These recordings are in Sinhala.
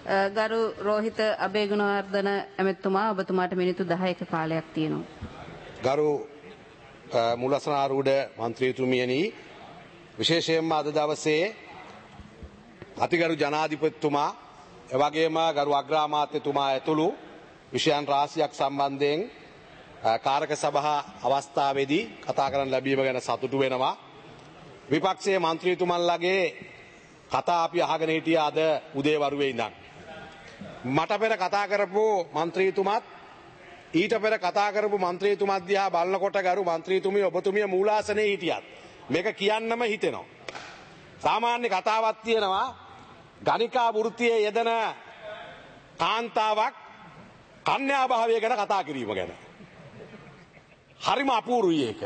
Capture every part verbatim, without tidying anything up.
ගරු රෝහිත අබේගුණවර්ධන ඇමතුමා ඔබතුමාට මිනිත්තු දහයක කාලයක් තියෙනවා. ගරු මුලසනාරූඪ මන්ත්‍රීතුමියනි, විශේෂයෙන්ම අද දවසේ අතිගරු ජනාධිපතිතුමා එවැගේම ගරු අග්‍රාමාත්‍යතුමා ඇතුළු විෂයන් රාශියක් සම්බන්ධයෙන් කාරක සභා අවස්ථාවේදී කතා කරන්න ලැබීම ගැන සතුටු වෙනවා. විපක්ෂයේ මන්ත්‍රීතුමන්ලගේ කතා අපි අහගෙන හිටියා අද උදේවරුවේ ඉඳන්. මට පෙර කතා කරපු මන්ත්‍රීතුමත් ඊට පෙර කතා කරපු මන්ත්‍රීතුමත් දිහා බලනකොට ගරු මන්ත්‍රීතුමිය ඔබතුමිය මූලාසනයේ හිටියත් මේක කියන්නම හිතෙනවා. සාමාන්‍ය කතාවක් තියෙනවා, ගණිකා වෘත්තියේ යෙදෙන කාන්තාවක් කන්‍යා භාවය ගැන කතා කිරීම ගැන. හරිම අපූර්වයි ඒක.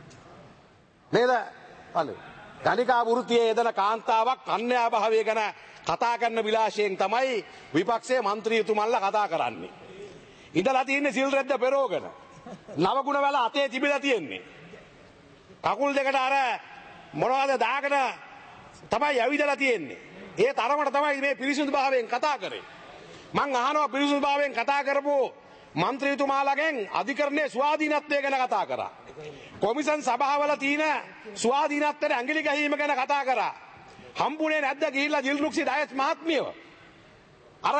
නේද? අනේ ගණිකා වෘත්තියේ යෙදෙන කාන්තාවක් කන්‍යා භාවය ගැන කතා කරන විලාසයෙන් තමයි විපක්ෂයේ മന്ത്രിතුමන්ලා කතා කරන්නේ. ඉඳලා තියෙන්නේ සිල් රැද්ද පෙරෝගෙන. නවගුණ වල අතේ තිබිලා තියෙන්නේ. කකුල් දෙකට අර මොනවද දාගෙන තමයි ඇවිදලා තියෙන්නේ. ඒ තරමට තමයි මේ පිරිසුදු භාවයෙන් කතා කරේ. මං අහනවා පිරිසුදු භාවයෙන් කතා කරපු മന്ത്രിතුමාලගෙන් අධිකරණයේ ස්වාධීනත්වය ගැන කතා කරා. කොමිෂන් සභාවල තියෙන ස්වාධීනත්වයට ඇඟිලි ගැහිම ගැන කතා කරා. හම්බුනේ නැද්ද ගිහිල්ලා දිල්රුක්සි ඩයස් මහත්මියව අර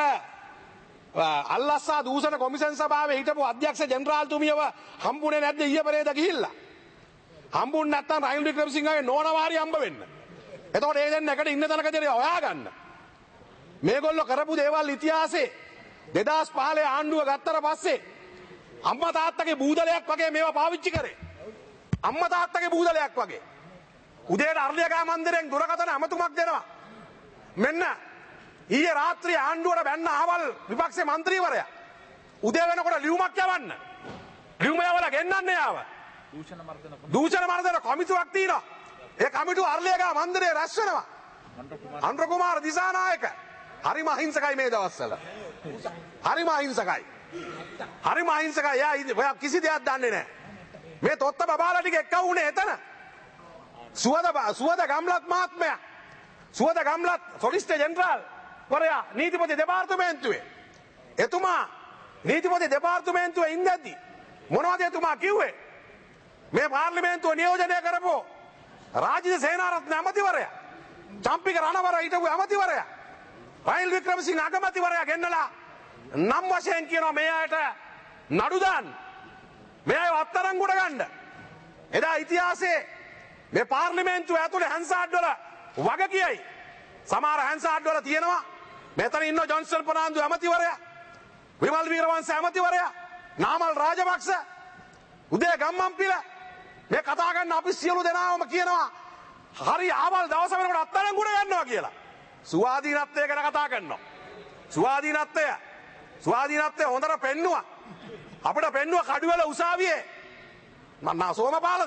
අල්ලස්සා දූෂණ කොමිෂන් සභාවේ හිටපු අධ්‍යක්ෂ ජෙනරාල්තුමියව හම්බුනේ නැද්ද ඊයේ පෙරේද ගිහිල්ලා? හම්බුනේ නැත්තම් රනිල් වික්‍රමසිංහගේ නෝනවාරි හම්බ වෙන්න. එතකොට ඒ දෙන්න එකට ඉන්න තැනකදී හොයාගන්න. මේගොල්ලෝ කරපු දේවල් ඉතිහාසයේ දෙදාස් පහළේ ආණ්ඩුව ගත්තට පස්සේ අම්මා තාත්තගේ බූදලයක් වගේ මේවා පාවිච්චි කරේ. අම්මා තාත්තගේ බූදලයක් වගේ. උදේට අර්ලියගා මන්දිරෙන් දුරකථන අමතුමක් දෙනවා. මෙන්න ඊයේ රාත්‍රියේ ආණ්ඩුවට බැන්න ආවල් විපක්ෂේ മന്ത്രിවරයා. උදේ වෙනකොට ලියුමක් යවන්න. ලියුම යවලා ගෙන්නන්නේ ආව. දූෂණ මර්ධන දූෂණ මර්ධන කමිටුවක් තියෙනවා. ඒ කමිටුව අර්ලියගා මන්දිරේ රැස් වෙනවා. අනුර කුමාර දිසානායක හරිම අහිංසකයි මේ දවස්වල. හරිම අහිංසකයි. හරිම අහිංසකයි. එයා කිසි දෙයක් දන්නේ නැහැ. මේ තොත්ත බබාලා ටික එක්ක වුණේ එතන. සුවද සුවද ගම්ලත් මහත්මයා, සුවද ගම්ලත් සොලිසිටර් ජෙනරාල් වරයා නීතිපති දෙපාර්තමේන්තුවේ. එතුමා නීතිපති දෙපාර්තමේන්තුවේ ඉඳද්දි මොනවද එතුමා කිව්වේ? මේ පාර්ලිමේන්තුව නියෝජනය කරපු රාජිත සේනාරත්න ඇමතිවරයා, චම්පික රණවර හිටපු ඇමතිවරයා, රනිල් වික්‍රමසිංහ අගමැතිවරයා ගෙන්නලා නම් වශයෙන් කියනවා මේ අයට නඩු දාන්න, මේ අය අත්අඩංගුවට ගන්න. එදා ඉතිහාසයේ මේ පාර්ලිමේන්තුව ඇතුලේ හැන්සාඩ් වල වග කියයි. සමහර හැන්සාඩ් වල තියෙනවා මෙතන ඉන්න ජොන්සන් පනාන්දු ඇමතිවරයා, විමල් වීරවංශ ඇමතිවරයා, නාමල් රාජපක්ෂ, උදේ ගම්මන්පිල මේ කතා කරන අපි සියලු දෙනාම කියනවා හරි ආවල් දවස වෙනකොට අත්අඩංගුවට ගන්නවා කියලා. ස්වාධීනත්වය ගැන කතා කරනවා. ස්වාධීනත්වය ස්වාධීනත්වය හොඳට පෙන්නුවා. අපිට පෙන්නුවා කඩුවල උසාවියේ මන්නා සෝමපාලද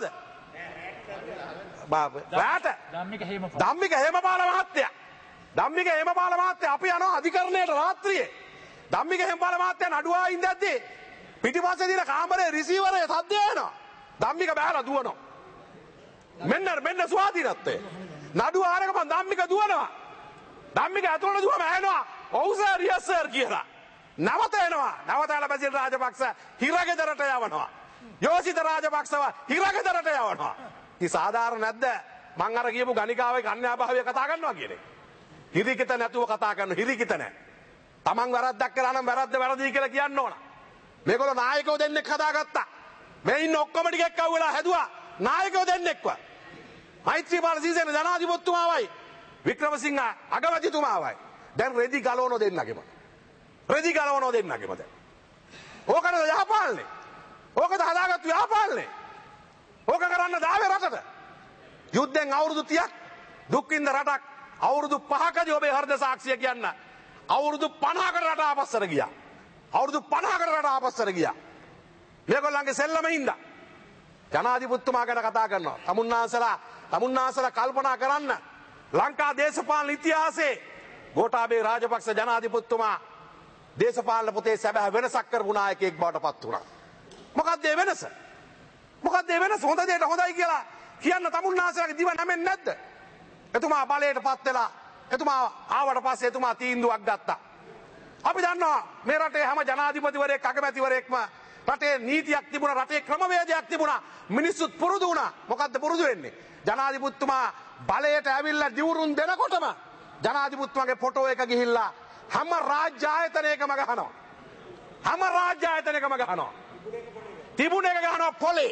බාට ධම්මික හේමපාල මහත්තයා ධම්මික හේමපාල මහත්තයා අපි යනවා අධිකරණයට රාත්‍රියේ. ධම්මික හේමපාල මහත්තයා නඩුවා ඉඳද්දී පිටිපස්සේ දින කාමරේ රිසීවරේ සද්ද එනවා. ධම්මික බෑලා දුවනවා. මෙන්න මෙන්න ස්වාධීනත්වය. නඩුව ආරක මම ධම්මික දුවනවා. ධම්මික ඇතුළට දුවම ඇහෙනවා ඔව් සර් යස් සර් කියලා. නැවත එනවා. නැවත ඇල බැසිල් රාජපක්ෂ හිරගෙදරට යවනවා. යෝසිත රාජපක්ෂව හිරගෙදරට යවනවා. ඉතින් සාධාරණ නැද්ද මං අර කියපු ගණිකාවේ කන්‍යා භාවය කතා කරනවා කියන්නේ. හිරිකිත නැතුව කතා කරන හිරිකිත නැහැ. Taman වැරද්දක් කරා නම් වැරද්ද වැරදි කියලා කියන්න ඕන. මේගොල්ලෝ නායකයෝ දෙන්නෙක් හදාගත්තා. මේ ඉන්න ඔක්කොම ටික එක්ක අවුලා හැදුවා නායකයෝ දෙන්නෙක්ව. මෛත්‍රීපාල සිරිසේන ජනාධිපතිතුමාවයි වික්‍රමසිංහ අගමැතිතුමාවයි. දැන් රෙදි ගලවනෝ දෙන්නගෙම. රෙදි ගලවනෝ දෙන්නගෙම දැන්. ඕකද යහපාලනේ. ඕකද හදාගත්තු යහපාලනේ. ඕක කරන්න දාවේ රටට. යුද්ධෙන් අවුරුදු තිහක් දුක් විඳ රටක් අවුරුදු පහකදී ඔබේ හෘද සාක්ෂිය කියන්න අවුරුදු පනහකට රට ආපස්සට ගියා. අවුරුදු පනහකට රට ආපස්සට ගියා. මේගොල්ලන්ගේ සෙල්ලම හින්දා ජනාධිපතිතුමා ගැන කතා කරනවා. තමුන්නාසලා තමුන්නාසලා කල්පනා කරන්න ලංකා දේශපාලන ඉතිහාසයේ ගෝඨාභය රාජපක්ෂ ජනාධිපතිතුමා දේශපාලන පොතේ සැබෑ වෙනසක් කරපු නායකයෙක් බවට පත් වුණා. මොකක්ද ඒ වෙනස? මොකක්ද ඒ වෙනස? හොඳ දෙයට හොඳයි කියලා කියන්න තමුන්නාසලාගේ දිව නැමෙන්නේ නැද්ද? එතුමා බලයට පත් වෙලා එතුමා ආවට පස්සේ එතුමා තීන්දුවක් ගත්තා. අපි දන්නවා මේ රටේ හැම ජනාධිපතිවරයෙක් අගමැතිවරයෙක්ම රටේ නීතියක් තිබුණා, රටේ ක්‍රමවේදයක් තිබුණා, මිනිස්සුත් පුරුදු වුණා. මොකද්ද පුරුදු වෙන්නේ? ජනාධිපතිතුමා බලයට ඇවිල්ලා දිවුරුම් දෙනකොටම ජනාධිපතිතුමාගේ ෆොටෝ එක ගිහිල්ලා හැම රාජ්‍ය ආයතනයකම ගහනවා. හැම රාජ්‍ය ආයතනයකම ගහනවා. තිබුණ එක ගහනවා පොලේ.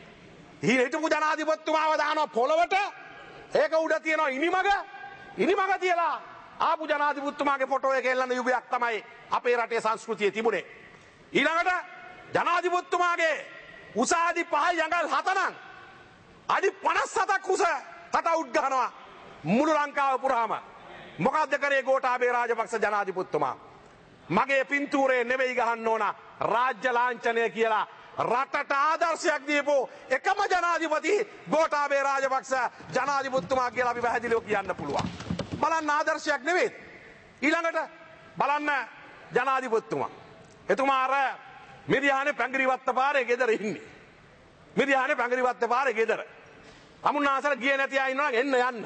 හිටපු ජනාධිපතිතුමාව දානවා පොළවට. ඒක උඩ තියෙනවා ඉනිමග. ඉනිමග තියලා ආපු ජනාධිපතිතුමාගේ ෆොටෝ එක එල්ලන යුගයක් තමයි අපේ රටේ සංස්කෘතියේ තිබුණේ. ඊළඟට ජනාධිපතිතුමාගේ උස අඩි පහයි යඟල් හත නම් අඩි පනස් හතක් උස කටවුට් ගහනවා මුළු ලංකාව පුරාම. මොකද්ද කරේ ගෝඨාභය රාජපක්ෂ ජනාධිපතිතුමා? මගේ පින්තූරේ නෙවෙයි ගහන්න ඕන රාජ්‍ය ලාංඡනය කියලා රටට ආදර්ශයක් දීපෝ එකම ජනාධිපති ගෝඨාභය රාජපක්ෂ ජනාධිපතිතුමා කියලා අපි පැහැදිලිව කියන්න පුළුවන්. බලන්න ආදර්ශයක් නෙවෙයි. ඊළඟට බලන්න ජනාධිපතිතුමා. එතුමා අර මිරියානේ පැංගිරිවත්ත පාරේ ගෙදර ඉන්නේ. මිරියානේ පැංගිරිවත්ත පාරේ ගෙදර. අමුන්නාසල ගියේ නැති අය ඉන්නවා එන්න යන්න.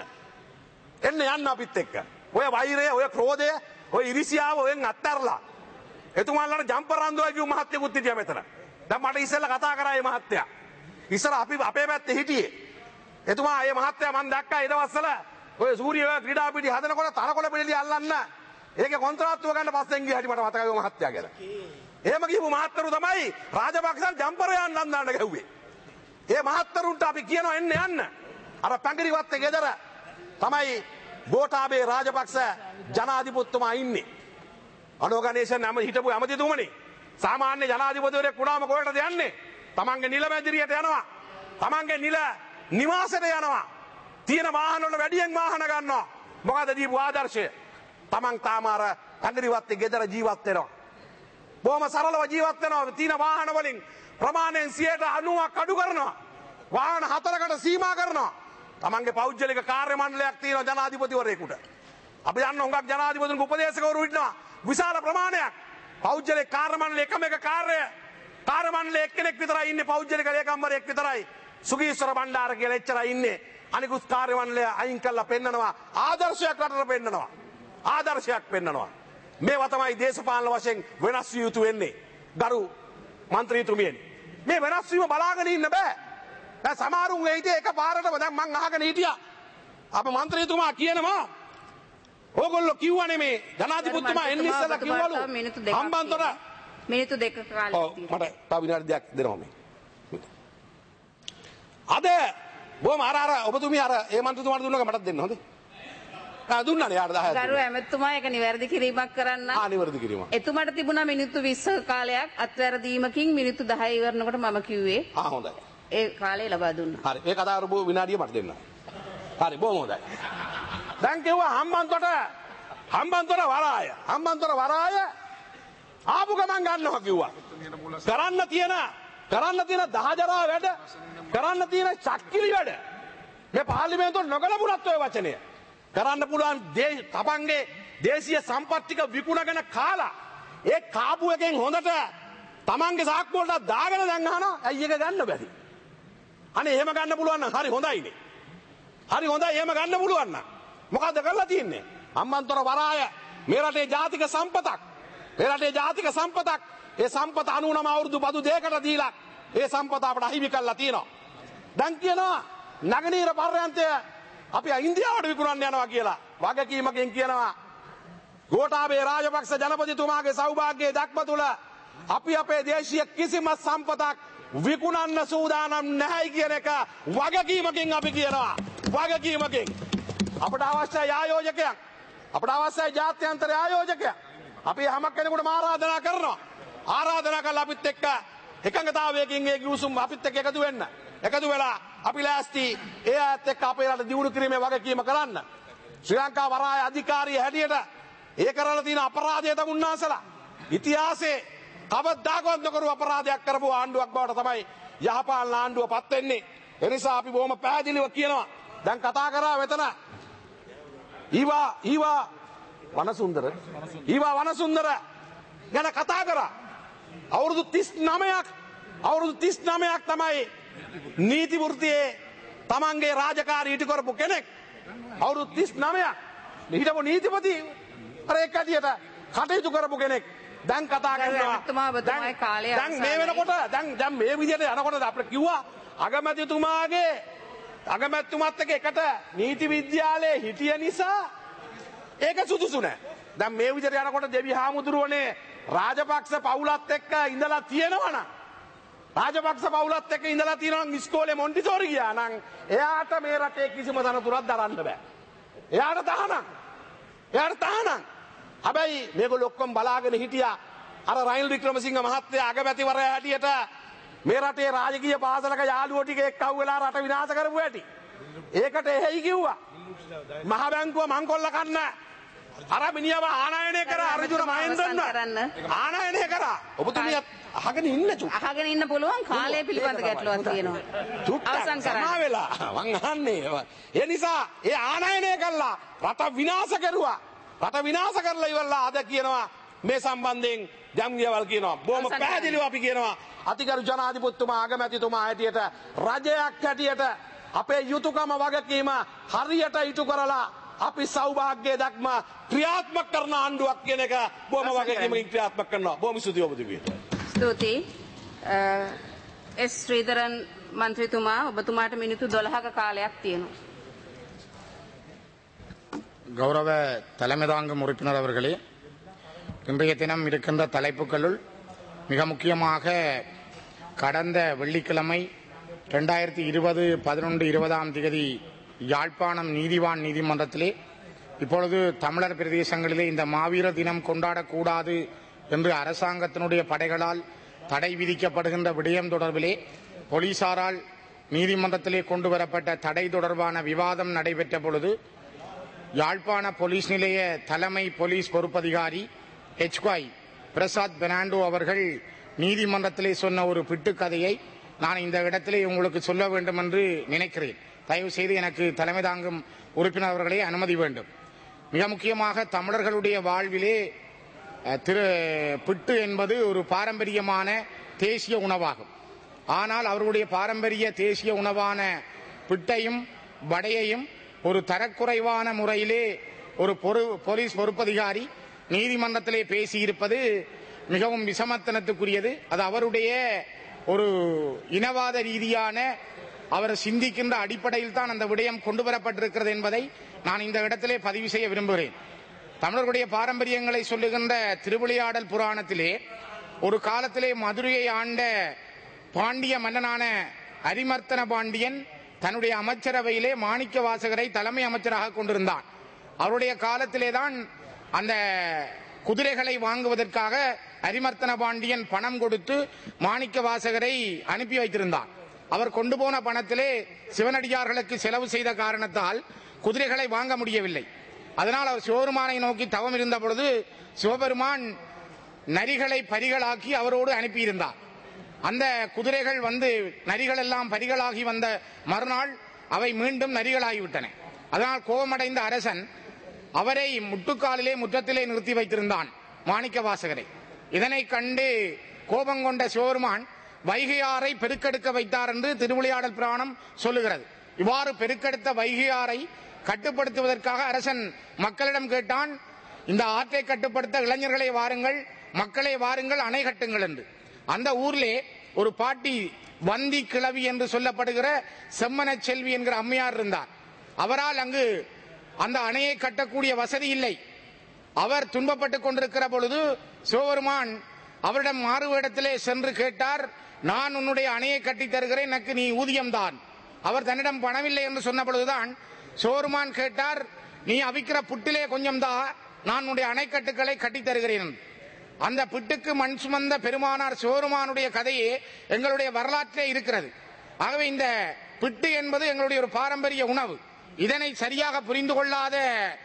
එන්න යන්න අපිත් එක්ක. ඔය වෛරය, ඔය ක්‍රෝධය, ඔය ඉරිසියාව ඔයෙන් අත්හැරලා. එතුමාලට ජම්පර් රන්දුවා කියු මහත්තයෙකුත් හිටියා මෙතන. දැන් මට ඉස්සෙල්ලා කතා කරා මේ මහත්තයා. ඉස්සර අපි අපේ පැත්තේ හිටියේ. එතුමා මේ මහත්තයා මම දැක්කා ඊට පස්සෙල ඔය සූර්ය ක්‍රීඩා පිටි හදනකොට තනකොළ පිළිලි අල්ලන්න. ඒකේ කොන්ත්‍රාත්තුව ගන්න පස්සෙන් ගියා හැටි මට මතකයි ඔය මහත්තයා කියලා. එහෙම කියපු මහත්තරු තමයි රාජපක්ෂන් ජම්පර් යන්න අන්දාන්න ගැහුවේ. ඒ මහත්තරුන්ට අපි කියනවා එන්න යන්න. අර පැංගිරිවත්තේ ගෙදර තමයි ගෝඨාභය රාජපක්ෂ ජනාධිපතිතුමා ඉන්නේ. අනෝගනේෂන් නැම හිටපු ඇමතිතුමනි. සාමාන්‍ය ජනාධිපතිවරයෙක් වුණාම කොහෙටද යන්නේ? තමන්ගේ නිල මැදිරියට යනවා. තමන්ගේ නිල නිවාසයට යනවා. තියෙන වාහන වල වැඩියෙන් වාහන ගන්නවා. මොකද දීපු ආදර්ශය? තමන් තාම අර පැංගිරිවත්තේ ගෙදර ජීවත් වෙනවා. බොහොම සරලව ජීවත් වෙනවා. තියෙන වාහන වලින් ප්‍රමාණයෙන් සියයට අනූවක් අඩු කරනවා. වාහන හතරකට සීමා කරනවා. තමන්ගේ පෞද්ගලික කාර්ය මණ්ඩලයක් තියෙනවා ජනාධිපතිවරයෙකුට. අපි දන්න හුඟක් ජනාධිපතිතුන්ගේ උපදේශකවරු ඉන්නවා විශාල ප්‍රමාණයක්. පෞද්ගලික කාර්ය මණ්ඩලයේ එකම එක කාර්ය කාර්ය මණ්ඩලයේ එක්කෙනෙක් විතරයි ඉන්නේ, පෞද්ගලික ලේකම්වරයෙක් විතරයි. සුගීශ්වර බණ්ඩාර කියලා එච්චරයි ඉන්නේ. අනිකුත් කාර්ය මණ්ඩලය අයින් කරලා පෙන්නනවා ආදර්ශයක් රටට පෙන්නනවා. ආදර්ශයක් පෙන්නනවා. මේවා තමයි දේශපාලන වශයෙන් වෙනස් විය යුතු වෙන්නේ. ගරු මන්ත්‍රීතුමියනි, මේ වෙනස් වීම බලාගෙන ඉන්න බෑ. දැන් සමහරුන් ඒ ඉතින් එකපාරටම දැන් මං අහගෙන හිටියා. අපේ මන්ත්‍රීතුමා කියනවා ඕගොල්ලෝ කිව්වනේ මේ ජනාධිපතිතුමා එන්න ඉස්සලා කිව්වලු හම්බන්තොට මිනිත්තු දෙකක කාලයක් තියෙනවා. මට තව විනාඩි දෙකක් දෙනවා මේ. අද බොහොම අර අර ඔබතුමිය අර ඒ මන්ත්‍රීතුමාට දුන්නක මටත් දෙන්න හොඳේ. ආ දුන්නානේ යාට දහයක්. ගරු ඇමතුමා ඒක නිවැරදි කිරීමක් කරන්න. ආ නිවැරදි කිරීමක්. එතුමාට තිබුණා මිනිත්තු විස්සක කාලයක් අත්වැරදීමකින් මිනිත්තු දහය ඉවරනකොට මම කිව්වේ. ආ හොඳයි. ඒ කාලේ ලබා දුන්නා. හරි. මේ කතාව කරපු විනාඩිය මට දෙන්න. හරි බොහොම හොඳයි. දැන් කිව්වා හම්බන්තොට හම්බන්තොට වරාය. හම්බන්තොට වරාය ආපු ගමන් ගන්නවා කිව්වා. කරන්න තියෙන කරන්න තියෙන දහජරා වැඩ, කරන්න තියෙන චක්කිලි වැඩ. මේ පාර්ලිමේන්තුව නොගලපුණත් ඔය වචනය. කරන්න පුළුවන් තපන්ගේ දේශීය සම්පත් ටික විකුණගෙන කාලා ඒ කාපු එකෙන් හොඳට තමන්ගේ සාක්කුව වලට දාගෙන දැන් අහනවා ඇයි එක ගන්න බැරි? අනේ එහෙම ගන්න පුළුවන් නම් හරි හොඳයිනේ. හරි හොඳයි එහෙම ගන්න පුළුවන් නම්. මොකද්ද කරලා තියෙන්නේ? හම්බන්තොට වරාය මේ රටේ ජාතික සම්පතක්. මේ රටේ ජාතික සම්පතක්. ඒ සම්පත අනූනම අවුරුදු බදු දෙකකට දීලා ඒ සම්පත අපට අහිමි කරලා තියෙනවා. දැන් කියනවා නගනීර පර්යන්තය අපි ඉන්දියාවට විකුණන්න යනවා කියලා. වගකීමකින් කියනවා ගෝඨාභය රාජපක්ෂ ජනපතිතුමාගේ සෞභාග්‍යයේ දක්ම තුල අපි අපේ දේශීය කිසිම සම්පතක් විකුණන්න සූදානම් නැහැ කියන එක වගකීමකින් අපි කියනවා. වගකීමකින් අපට අවශ්‍යයි ආයෝජකයන්. අපට අවශ්‍යයි ජාත්‍යන්තර ආයෝජකයන්. අපි හැම කෙනෙකුටම ආරාධනා කරනවා. ආරාධනා කළා අපිත් එක්ක එකඟතාවයකින් ඒ ගිවිසුම් අපිත් එක්ක එකතු වෙන්න. එකතු වෙලා අපි ලෑස්ති ඒ අයත් එක්ක අපේ රට දියුණු කිරීමේ වගකීම කරන්න. ශ්‍රී ලංකා වරාය අධිකාරිය හැටියට ඒ කරලා තියෙන අපරාධය තමයි උන්වහන්සේලා ඉතිහාසයේ කවදාකවත් නොකරු අපරාධයක් කරපු ආණ්ඩුවක් බවට තමයි යහපාලන ආණ්ඩුව පත් වෙන්නේ. ඒ නිසා අපි බොහොම පැහැදිලිව කියනවා. දැන් කතා කරා මෙතන ඊවා ඊවා වනසුන්දර ඊවා වනසුන්දර ගැන කතා කරා. අවුරුදු තිස් නවයක් අවුරුදු තිස් නවයක් තමයි නීති වෘත්තියේ තමන්ගේ රාජකාරී ඉටු කරපු කෙනෙක්. අවුරුදු තිස් නවයක් හිටපු නීතිපති අර එක් ඇටියට කටයුතු කරපු කෙනෙක් දැන් කතා කරනවා. දැන් මේ වෙනකොට දැන් දැන් මේ විදිහට යනකොට අපිට කිව්වා අගමැතිතුමාගේ අගමැතිතුමත් එක්ක එකට නීති විද්‍යාලයේ හිටිය නිසා ඒක සුදුසු නෑ. දැන් මේ විදිහට යනකොට දෙවි හාමුදුරුවනේ රාජපක්ෂ පවුලත් එක්ක ඉඳලා තියෙනවනම් රාජපක්ෂ පවුලත් එක්ක ඉඳලා තියෙනවා ඉස්කෝලේ මොන්ටිසෝරි ගියා නම් එයාට මේ රටේ කිසිම තනතුරක් දරන්න බෑ. එයාට තහනම්. එයාට තහනම්. හැබැයි මේගොල්ලෝ ඔක්කොම බලාගෙන හිටියා අර රනිල් වික්‍රමසිංහ මහත්තයා අගමැතිවරයා හැටියට මේ රටේ රාජකීය පාසලක යාළුවෝ ටික එක්කව වෙලා රට විනාශ කරපු ඇති. ඒකට එහෙයි කිව්වා. මහ බැංකුව මංකොල්ල කන්න අර මිනිහව ආනයනය කරා අර්ජුන මහින්දන්ව ආනයනය කරා. ඔබතුමිය අහගෙන ඉන්න චුට්ට. අහගෙන ඉන්න පුළුවන් කාලය පිළිබඳ ගැටලුවක් තියෙනවා. අවසන් කරන්න. සමා වෙලා මං අහන්නේ. ඒ නිසා ඒ ආනයනය කළා රට විනාශ කරුවා. රට විනාශ කරලා ඉවරලා අද කියනවා මේ සම්බන්ධයෙන් ජම්ගියවල් කියනවා. බොහොම පැහැදිලිව අපි කියනවා අතිගරු ජනාධිපතිතුමා අගමැතිතුමා හැටියට රජයක් හැටියට අපේ යුතුයකම වගකීම හරියට ඉටු කරලා අපි සෞභාග්‍ය දක්ම ක්‍රියාත්මක කරන ආණ්ඩුවක් කියන එක බොහොම වගකීමකින් ක්‍රියාත්මක කරනවා. බොහොම ස්තුතියි ඔබතුමියට. ස්තුතියි. එස් ශ්‍රීධරන් මන්ත්‍රීතුමා ඔබතුමාට මිනිත්තු දොළහක කාලයක් තියෙනවා. கௌரவ தலைமை தாங்கும் உறுப்பினர் அவர்களே, இன்றைய தினம் இருக்கின்ற தலைப்புகளுள் மிக முக்கியமாக கடந்த வெள்ளிக்கிழமை ரெண்டாயிரத்தி இருபது பதினொன்று இருபதாம் தேதி யாழ்ப்பாணம் நீதிவான் நீதிமன்றத்திலே இப்பொழுது தமிழர் பிரதேசங்களிலே இந்த மாவீர தினம் கொண்டாடக்கூடாது என்று அரசாங்கத்தினுடைய படைகளால் தடை விதிக்கப்படுகின்ற விடயம் தொடர்பிலே போலீசாரால் நீதிமன்றத்திலே கொண்டு வரப்பட்ட தடை தொடர்பான விவாதம் நடைபெற்ற பொழுது யாழ்ப்பாண போலீஸ் நிலைய தலைமை போலீஸ் பொறுப்பதிகாரி எச்காய் பிரசாத் பெர்னாண்டோ அவர்கள் நீதிமன்றத்திலே சொன்ன ஒரு பிட்டுக்கதையை நான் இந்த இடத்திலே உங்களுக்கு சொல்ல வேண்டும் என்று நினைக்கிறேன். தயவு செய்து எனக்கு தலைமை தாங்கும் உறுப்பினர் அவர்களே அனுமதி வேண்டும். மிக முக்கியமாக தமிழர்களுடைய வாழ்விலே திரு பிட்டு என்பது ஒரு பாரம்பரியமான தேசிய உணவாகும். ஆனால் அவர்களுடைய பாரம்பரிய தேசிய உணவான பிட்டையும் வடையையும் ஒரு தரக்குறைவான முறையிலே ஒரு போலீஸ் பொறுப்பதிகாரி நீதிமன்றத்திலே பேசியிருப்பது மிகவும் விசமத்தனத்துக்குரியது. அது அவருடைய ஒரு இனவாத ரீதியான அவர் சிந்திக்கின்ற அடிப்படையில் தான் அந்த விடயம் கொண்டு வரப்பட்டிருக்கிறது என்பதை நான் இந்த இடத்திலே பதிவு செய்ய விரும்புகிறேன். தமிழர்களுடைய பாரம்பரியங்களை சொல்லுகின்ற திருவிளையாடல் புராணத்திலே ஒரு காலத்திலே மதுரையை ஆண்ட பாண்டிய மன்னனான அரிமர்த்தன பாண்டியன் தன்னுடைய அமைச்சரவையிலே மாணிக்க வாசகரை தலைமை அமைச்சராக கொண்டிருந்தான். அவருடைய காலத்திலே தான் அந்த குதிரைகளை வாங்குவதற்காக அரிமர்த்தன பாண்டியன் பணம் கொடுத்து மாணிக்க வாசகரை அனுப்பி வைத்திருந்தார். அவர் கொண்டு போன பணத்திலே சிவனடியார்களுக்கு செலவு செய்த காரணத்தால் குதிரைகளை வாங்க முடியவில்லை. அதனால் அவர் சிவபெருமானை நோக்கி தவம் இருந்த பொழுது சிவபெருமான் நரிகளை பரிகளாக்கி அவரோடு அனுப்பியிருந்தார். அந்த குதிரைகள் வந்து நரிகள் எல்லாம் பரிகளாகி வந்த மறுநாள் அவை மீண்டும் நரிகளாகிவிட்டன. அதனால் கோபமடைந்த அரசன் அவரை முட்டுக்காலிலே முற்றத்திலே நிறுத்தி வைத்திருந்தான் மாணிக்க வாசகரை. இதனை கண்டு கோபம் கொண்ட சிவபெருமான் வைகையாரை பெருக்கெடுக்க வைத்தார் என்று திருவிளையாடல் புராணம் சொல்லுகிறது. இவ்வாறு பெருக்கெடுத்த வைகையாரை கட்டுப்படுத்துவதற்காக அரசன் மக்களிடம் கேட்டான், இந்த ஆற்றை கட்டுப்படுத்த இளைஞர்களை வாருங்கள், மக்களை வாருங்கள், அணை கட்டுங்கள் என்று. அந்த ஊரிலே ஒரு பாட்டி வந்தி கிழவி என்று சொல்லப்படுகிற செம்மன செல்வி என்கிற அம்மையார் இருந்தார். அவரால் அங்கு அந்த அணையை கட்டக்கூடிய வசதி இல்லை. அவர் துன்பப்பட்டுக் கொண்டிருக்கிற பொழுது சிவபெருமான் அவரிடம் மாறுவேடத்திலே சென்று கேட்டார், நான் உன்னுடைய அணையை கட்டி தருகிறேன், எனக்கு நீ ஊதியம் தான். அவர் தன்னிடம் பணமில்லை என்று சொன்ன பொழுதுதான் சிவபெருமான் கேட்டார், நீ அவிக்கிற புட்டிலே கொஞ்சம் தான், நான் உன்னுடைய அணைக்கட்டுக்களை கட்டி தருகிறேன். அந்த பிட்டுக்கு மண் சுமந்த பெருமானார் சிவபெருமானுடைய கதையே எங்களுடைய வரலாற்றிலே இருக்கிறது. ஆகவே இந்த பிட்டு என்பது எங்களுடைய ஒரு பாரம்பரிய உணவு. இதனை சரியாக புரிந்து கொள்ளாத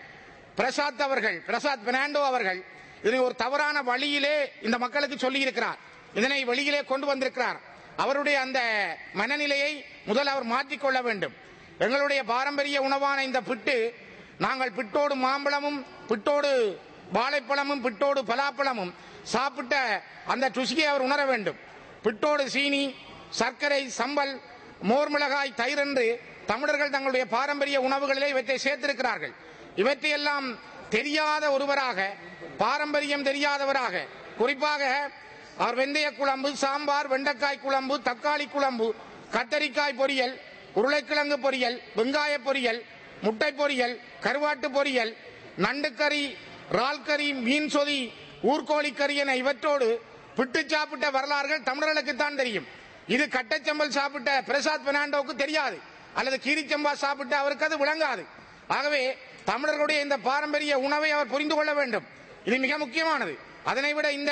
பிரசாத் அவர்கள் பிரசாத் பெர்னாண்டோ அவர்கள் இதனை ஒரு தவறான வழியிலே இந்த மக்களுக்கு சொல்லி இருக்கிறார். இதனை வெளியிலே கொண்டு வந்திருக்கிறார். அவருடைய அந்த மனநிலையை முதல் அவர் மாற்றிக்கொள்ள வேண்டும். எங்களுடைய பாரம்பரிய உணவான இந்த பிட்டு, நாங்கள் பிட்டோடு மாம்பழமும் பிட்டோடு வாழைப்பழமும் பிட்டோடு பலாப்பழமும் சாப்பிட்ட அந்த ருசியை அவர் உணர வேண்டும். பிட்டோடு சீனி, சர்க்கரை, சம்பல், மோர்மிளகாய், தயிர் என்று தமிழர்கள் தங்களுடைய பாரம்பரிய உணவுகளிலே இவற்றை சேர்த்திருக்கிறார்கள். இவற்றையெல்லாம் தெரியாத ஒருவராக பாரம்பரியம் தெரியாதவராக, குறிப்பாக அவர் வெந்தய குழம்பு, சாம்பார், வெண்டைக்காய் குழம்பு, தக்காளி குழம்பு, கத்தரிக்காய் பொரியல், உருளைக்கிழங்கு பொரியல், வெங்காய பொரியல், முட்டை பொரியல், கருவாட்டு பொரியல், நண்டுக்கறி, ரால்கறி, மீன் சொதி, ஊர்கோழி கறி என இவற்றோடு பிட்டு சாப்பிட்ட வரலாறுகள் தமிழர்களுக்குத்தான் தெரியும். இது கட்டச்சம்பல் சாப்பிட்ட பிரசாத் பெர்னாண்டோவுக்கு தெரியாது, அல்லது கீரிச்சம்பா சாப்பிட்ட அவருக்கு அது விளங்காது. ஆகவே தமிழர்களுடைய இந்த பாரம்பரிய உணவை அவர் புரிந்து கொள்ள வேண்டும். இது மிக முக்கியமானது. அதனை விட இந்த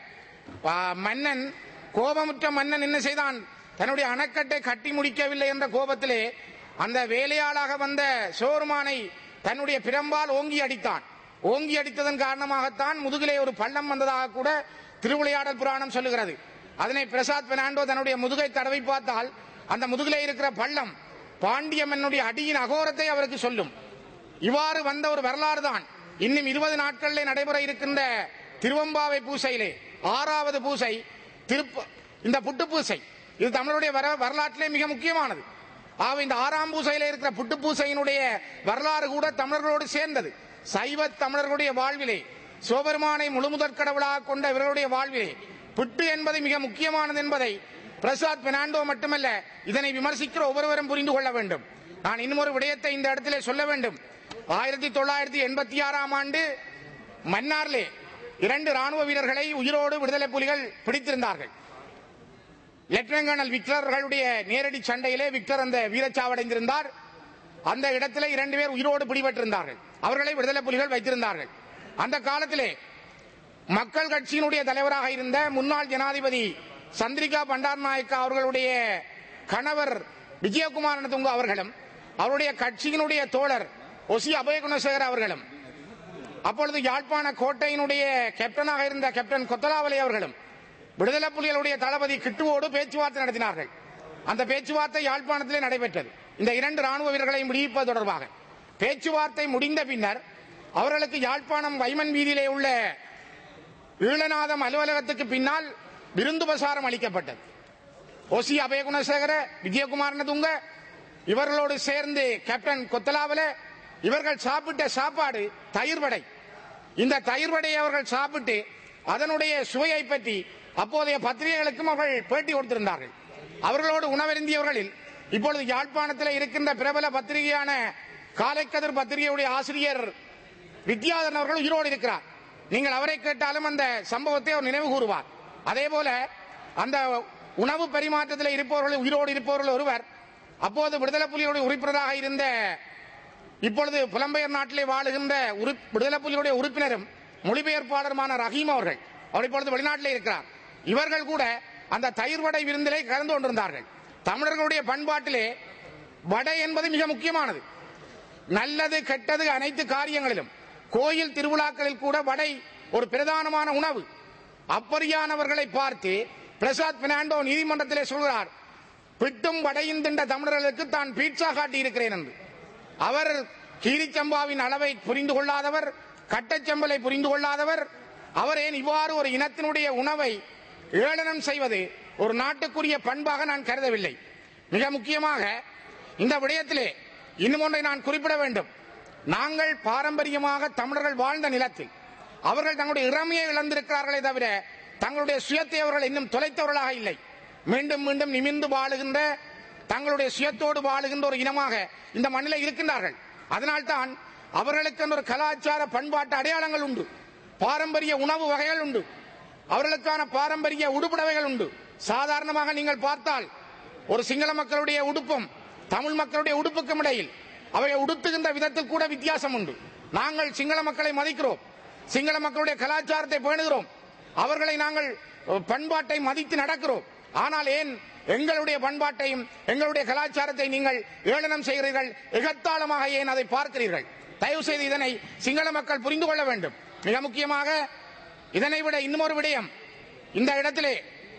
மன்னன், கோபமுற்ற மன்னன் என்ன செய்தான்? தன்னுடைய அணைக்கட்டை கட்டி முடிக்கவில்லை என்ற கோபத்திலே அந்த வேலையாளாக வந்த சோர்மானை தன்னுடைய பிரம்பால் ஓங்கி அடித்தான். ஓங்கி அடித்ததன் காரணமாகத்தான் முதுகிலே ஒரு பள்ளம் வந்ததாக கூட திருவிளையாடல் புராணம் சொல்லுகிறது. அதனை பிரசாத் பெர்னாண்டோ தன்னுடைய முதுகை தடவை பார்த்தால் அந்த முதுகிலே இருக்கிற பள்ளம் பாண்டிய மன்னுடைய அடியின் அகோரத்தை அவருக்கு சொல்லும். இவ்வாறு வந்த ஒரு வரலாறு தான் இன்னும் இருபது நாட்களிலே நடைபெற இருக்கின்ற திருவம்பாவை பூசையிலே ஆறாவது பூசை திருப்ப இந்த புட்டு பூசை. இது தமிழருடைய வரலாற்றிலே மிக முக்கியமானது. ஆக இந்த ஆறாம் பூசையிலே இருக்கிற புட்டு பூசையினுடைய வரலாறு கூட தமிழர்களோடு சேர்ந்தது. சைவ தமிழர்களுடைய வாழ்விலே சிவபெருமானை முழுமுதற் கடவுளாக கொண்ட இவர்களுடைய வாழ்விலே புட்டு என்பது மிக முக்கியமானது என்பதை பிரசாத் பெர்னாண்டோ மட்டுமல்ல, இதனை விமர்சிக்கிற ஒவ்வொருவரும் புரிந்து கொள்ள வேண்டும். நான் இன்னும் ஒரு விடயத்தை இந்த இடத்திலே சொல்ல வேண்டும். ஆயிரத்தி தொள்ளாயிரத்தி எண்பத்தி ஆறாம் ஆண்டு மன்னாரிலே இரண்டு ராணுவ வீரர்களை உயிரோடு விடுதலை புலிகள் பிடித்திருந்தார்கள். லெப்டினன்ட் கர்னல் விக்டர்களுடைய நேரடி சண்டையிலே விக்டர் அந்த வீரச்சாவடைந்திருந்தார். அந்த இடத்திலே இரண்டு பேர் உயிரோடு பிடிபட்டிருந்தார்கள். அவர்களை விடுதலை புலிகள் வைத்திருந்தார்கள். அந்த காலத்திலே மக்கள் கட்சியினுடைய தலைவராக இருந்த முன்னாள் ஜனாதிபதி சந்திரிகா பண்டாரநாயக்கா அவர்களுடைய கணவர் விஜயகுமார் ரணதுங்க அவர்களும் அவருடைய கட்சியினுடைய தோழர் ஒசி அபயகுணசேகர் அவர்களும் அப்பொழுது யாழ்ப்பாண கோட்டையினுடைய கேப்டனாக இருந்த கேப்டன் கொத்தலாவலை அவர்களும் விடுதலை புலிகளுடைய தளபதி கிட்டுவோடு பேச்சுவார்த்தை நடத்தினார்கள். அந்த பேச்சுவார்த்தை யாழ்ப்பாணத்திலே நடைபெற்றது. இந்த இரண்டு ராணுவ வீரர்களையும் விடுவிப்பது தொடர்பாக பேச்சுவார்த்தை முடிந்த பின்னர் அவர்களுக்கு யாழ்ப்பாணம் வைமன் வீதியிலே உள்ள ஈழநாதம் அலுவலகத்துக்கு பின்னால் விருந்துபசாரம் அளிக்கப்பட்டது. ஒசி அபயகுணசேகர, விஜயகுமார் ரணதுங்க இவர்களோடு சேர்ந்து கேப்டன் கொத்தலாவல இவர்கள் சாப்பிட்ட சாப்பாடு தயிர் வடை. இந்த தயிர் வடையை அவர்கள் சாப்பிட்டு அதனுடைய சுவையை பற்றி அப்போதைய பத்திரிகைகளுக்கும் அவர்கள் பேட்டி கொடுத்திருந்தார்கள். அவர்களோடு உணவருந்தியவர்களில் இப்பொழுது யாழ்ப்பாணத்தில் இருக்கின்ற பிரபல பத்திரிகையான காலைக்கதிர் பத்திரிகையுடைய ஆசிரியர் வித்யாதரன் அவர்கள் உயிரோடு இருக்கிறார். நீங்கள் அவரை கேட்டாலும் அந்த சம்பவத்தை அவர் நினைவு கூறுவார். அதே போல அந்த உணவு பரிமாற்றத்தில் இருப்பவர்கள் உயிரோடு இருப்பவர்கள் ஒருவர் அப்போது விடுதலை புலிகளுடைய உறுப்பினராக இருந்த இப்பொழுது புலம்பெயர் நாட்டிலே வாழுகின்ற விடுதலை புலிகளுடைய உறுப்பினரும் மொழிபெயர்ப்பாளருமான ரஹீம் அவர்கள், அவர் இப்பொழுது வெளிநாட்டிலே இருக்கிறார். இவர்கள் கூட அந்த தயிர் வடை விருந்திலே கலந்து கொண்டிருந்தார்கள். தமிழர்களுடைய பண்பாட்டிலே வடை என்பது மிக முக்கியமானது. நல்லது கெட்டது அனைத்து காரியங்களிலும் கோயில் திருவிழாக்களில் கூட வடை ஒரு பிரதானமான உணவு. அப்படியானவர்களை பார்த்து பிரசாத் பெர்னாண்டோ நீதிமன்றத்திலே சொல்கிறார், பிட்டும் வடையும் தின்ற தமிழர்களுக்கு தான் பீட்சா காட்டி இருக்கிறேன் என்று. அவர் கீரிச்சம்பாவின் அளவை புரிந்து கொள்ளாதவர், கட்டச்சம்பலை புரிந்து கொள்ளாதவர். அவர் ஏன் இவ்வாறு ஒரு இனத்தினுடைய உணவை ஏளனம் செய்வது ஒரு நாட்டுக்குரிய பண்பாக நான் கருதவில்லை. மிக முக்கியமாக இந்த விடயத்திலே இன்னும் ஒன்றை நான் குறிப்பிட வேண்டும். நாங்கள் பாரம்பரியமாக தமிழர்கள் வாழ்ந்த நிலத்தில் அவர்கள் தங்களுடைய இறமையை இழந்திருக்கிறார்களே தவிர தங்களுடைய சுயத்தை அவர்கள் இன்னும் தொலைத்தவர்களாக இல்லை. மீண்டும் மீண்டும் நிமிர்ந்து வாழுகின்ற தங்களுடைய சுயத்தோடு வாழுகின்ற ஒரு இனமாக இந்த மண்ணில் இருக்கின்றார்கள். அதனால்தான் அவர்களுக்கு ஒரு கலாச்சார பண்பாட்டு அடையாளங்கள் உண்டு, பாரம்பரிய உணவு வகைகள் உண்டு, அவர்களுக்கான பாரம்பரிய உடுப்புடவைகள் உண்டு. சாதாரணமாக நீங்கள் பார்த்தால் ஒரு சிங்கள மக்களுடைய உடுப்பும் தமிழ் மக்களுடைய உடுப்புக்கும் இடையில் அவை உடுத்துகின்ற விதத்தில் கூட வித்தியாசம் உண்டு. நாங்கள் சிங்கள மக்களை மதிக்கிறோம், சிங்கள மக்களுடைய கலாச்சாரத்தை பேணுகிறோம், அவர்களை நாங்கள் பண்பாட்டை மதித்து நடக்கிறோம். ஆனால் ஏன் எங்களுடைய பண்பாட்டையும் எங்களுடைய கலாச்சாரத்தை நீங்கள் ஏளனம் செய்கிறீர்கள், எகத்தாளமாக ஏன் அதை பார்க்கிறீர்கள்? தயவு செய்து இதனை சிங்கள மக்கள் புரிந்து கொள்ள வேண்டும். மிக முக்கியமாக இதனை விட இன்னும் ஒரு விடயம். இந்த இடத்திலே